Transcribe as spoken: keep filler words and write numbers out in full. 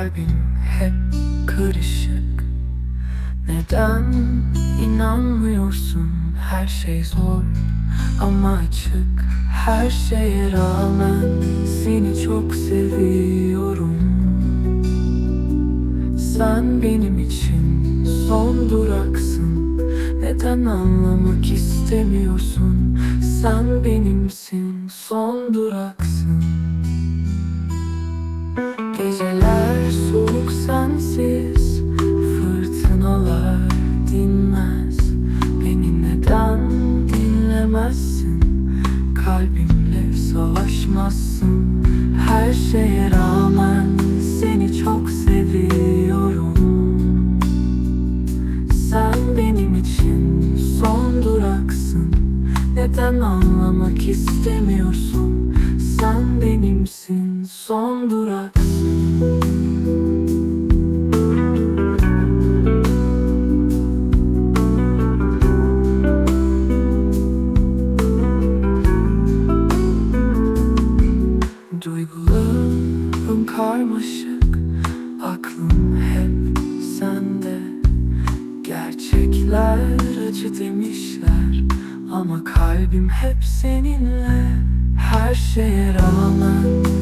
Kalbim hep kırışık. Neden inanmıyorsun? Her şey zor ama açık. Her şeye rağmen seni çok seviyorum. Sen benim için son duraksın. Neden anlamak istemiyorsun? Sen benimsin, son duraksın. Geceler soğuk sensiz, fırtınalar dinmez. Beni neden dinlemezsin? Kalbimle savaşmazsın. Her şeye rağmen seni çok seviyorum. Sen benim için son duraksın. Neden anlamak istemiyorsun? Sen benimsin, son duraksın. Duygularım karmaşık, aklım hep sende. Gerçekler acı demişler ama kalbim hep seninle. Her şeye rağmen